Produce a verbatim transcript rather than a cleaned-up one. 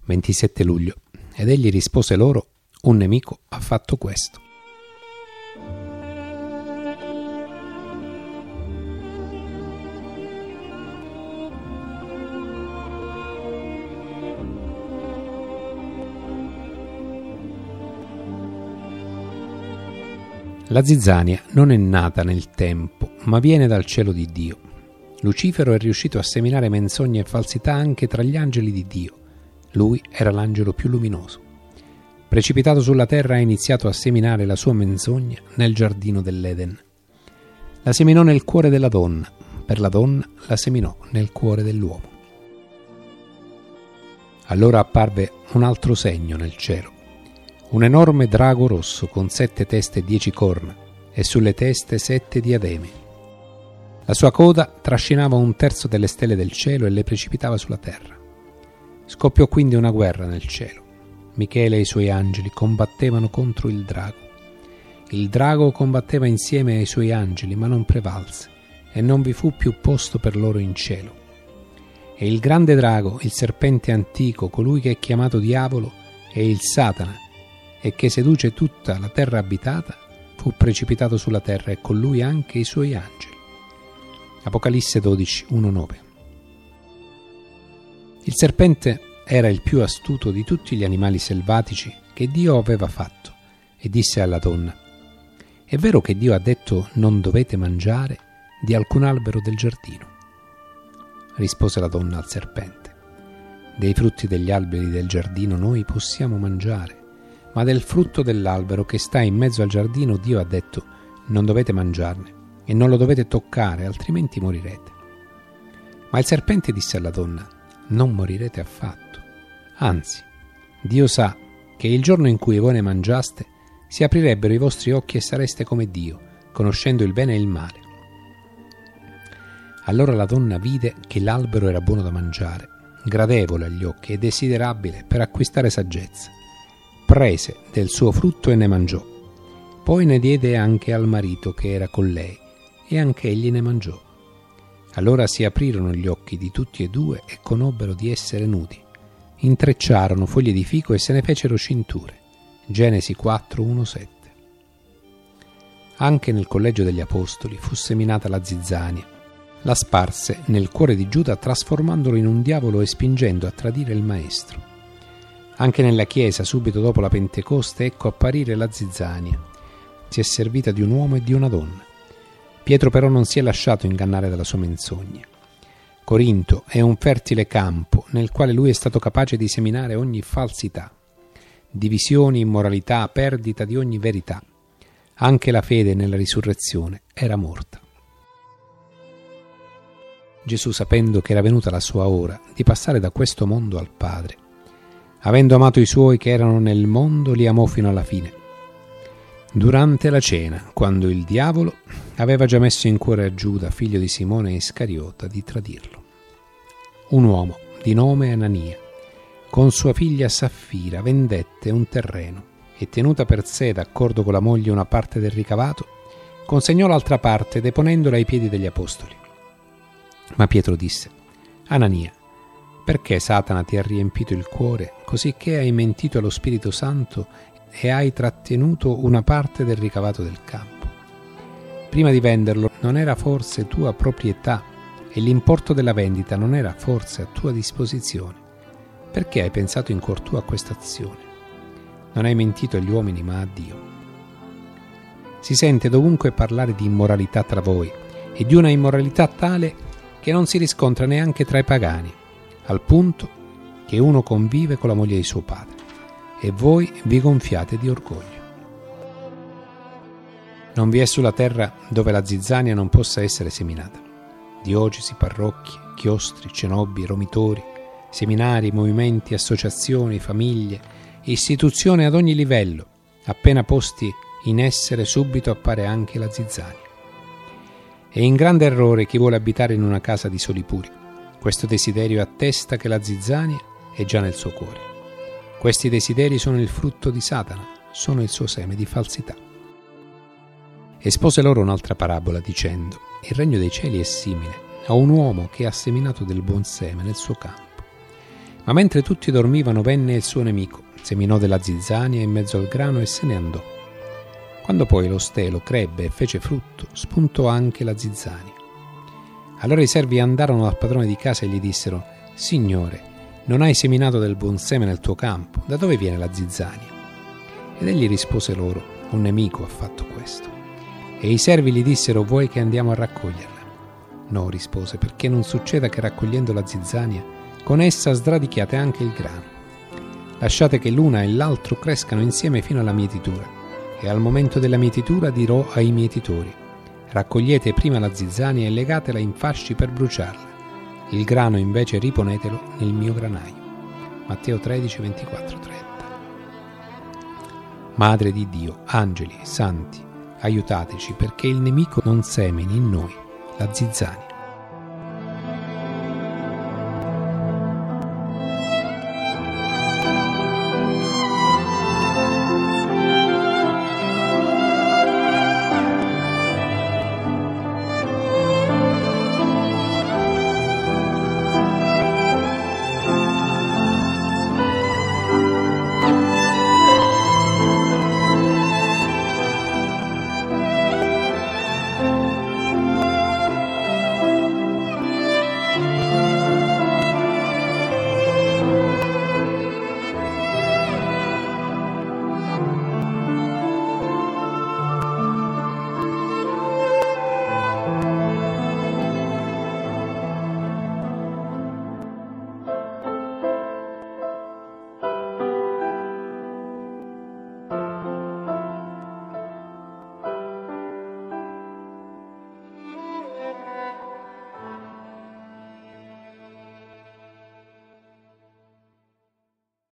ventisette luglio. Ed egli rispose loro: un nemico ha fatto questo. La zizzania non è nata nel tempo, ma viene dal cielo di Dio. Lucifero è riuscito a seminare menzogne e falsità anche tra gli angeli di Dio. Lui era l'angelo più luminoso. Precipitato sulla terra, ha iniziato a seminare la sua menzogna nel giardino dell'Eden. La seminò nel cuore della donna, per la donna la seminò nel cuore dell'uomo. Allora apparve un altro segno nel cielo. Un enorme drago rosso con sette teste e dieci corna, e sulle teste sette diademi. La sua coda trascinava un terzo delle stelle del cielo e le precipitava sulla terra. Scoppiò quindi una guerra nel cielo. Michele e i suoi angeli combattevano contro il drago. Il drago combatteva insieme ai suoi angeli, ma non prevalse, e non vi fu più posto per loro in cielo. E il grande drago, il serpente antico, colui che è chiamato diavolo, e il Satana, e che seduce tutta la terra abitata, fu precipitato sulla terra e con lui anche i suoi angeli. Apocalisse dodici, uno nove. Il serpente era il più astuto di tutti gli animali selvatici che Dio aveva fatto e disse alla donna: è vero che Dio ha detto non dovete mangiare di alcun albero del giardino? Rispose la donna al serpente: dei frutti degli alberi del giardino noi possiamo mangiare, ma del frutto dell'albero che sta in mezzo al giardino Dio ha detto non dovete mangiarne e non lo dovete toccare, altrimenti morirete. Ma il serpente disse alla donna: non morirete affatto, anzi, Dio sa che il giorno in cui voi ne mangiaste si aprirebbero i vostri occhi e sareste come Dio, conoscendo il bene e il male. Allora la donna vide che l'albero era buono da mangiare, gradevole agli occhi e desiderabile per acquistare saggezza. Prese del suo frutto e ne mangiò. Poi ne diede anche al marito che era con lei, e anche egli ne mangiò. Allora si aprirono gli occhi di tutti e due e conobbero di essere nudi. Intrecciarono foglie di fico e se ne fecero cinture. Genesi quattro, uno sette. Anche nel collegio degli apostoli fu seminata la zizzania. La sparse nel cuore di Giuda trasformandolo in un diavolo e spingendo a tradire il maestro. Anche nella Chiesa, subito dopo la Pentecoste, ecco apparire la zizzania. Si è servita di un uomo e di una donna. Pietro però non si è lasciato ingannare dalla sua menzogna. Corinto è un fertile campo nel quale lui è stato capace di seminare ogni falsità, divisioni, immoralità, perdita di ogni verità. Anche la fede nella risurrezione era morta. Gesù, sapendo che era venuta la sua ora di passare da questo mondo al Padre, avendo amato i suoi che erano nel mondo, li amò fino alla fine. Durante la cena, quando il diavolo aveva già messo in cuore a Giuda, figlio di Simone Iscariota, di tradirlo, un uomo di nome Anania, con sua figlia Saffira, vendette un terreno e, tenuta per sé d'accordo con la moglie una parte del ricavato, consegnò l'altra parte deponendola ai piedi degli apostoli. Ma Pietro disse: Anania, perché Satana ti ha riempito il cuore, così che hai mentito allo Spirito Santo e hai trattenuto una parte del ricavato del campo? Prima di venderlo non era forse tua proprietà e l'importo della vendita non era forse a tua disposizione? Perché hai pensato in cuor tuo a questa azione? Non hai mentito agli uomini ma a Dio. Si sente dovunque parlare di immoralità tra voi e di una immoralità tale che non si riscontra neanche tra i pagani, al punto che uno convive con la moglie di suo padre, e voi vi gonfiate di orgoglio. Non vi è sulla terra dove la zizzania non possa essere seminata. Diocesi, parrocchie, chiostri, cenobi, romitori, seminari, movimenti, associazioni, famiglie, istituzioni ad ogni livello, appena posti in essere subito appare anche la zizzania. È in grande errore chi vuole abitare in una casa di soli puri. Questo desiderio attesta che la zizzania è già nel suo cuore. Questi desideri sono il frutto di Satana, sono il suo seme di falsità. Espose loro un'altra parabola dicendo: il regno dei cieli è simile a un uomo che ha seminato del buon seme nel suo campo. Ma mentre tutti dormivano venne il suo nemico, seminò della zizzania in mezzo al grano e se ne andò. Quando poi lo stelo crebbe e fece frutto, spuntò anche la zizzania. Allora i servi andarono dal padrone di casa e gli dissero: «Signore, non hai seminato del buon seme nel tuo campo, da dove viene la zizzania?» Ed egli rispose loro: «Un nemico ha fatto questo». E i servi gli dissero: «Vuoi che andiamo a raccoglierla?» «No», rispose, «perché non succeda che raccogliendo la zizzania con essa sradichiate anche il grano. Lasciate che l'una e l'altro crescano insieme fino alla mietitura, e al momento della mietitura dirò ai mietitori: raccogliete prima la zizzania e legatela in fasci per bruciarla. Il grano invece riponetelo nel mio granaio». Matteo tredici, ventiquattro, trenta. Madre di Dio, angeli, santi, aiutateci perché il nemico non semini in noi la zizzania.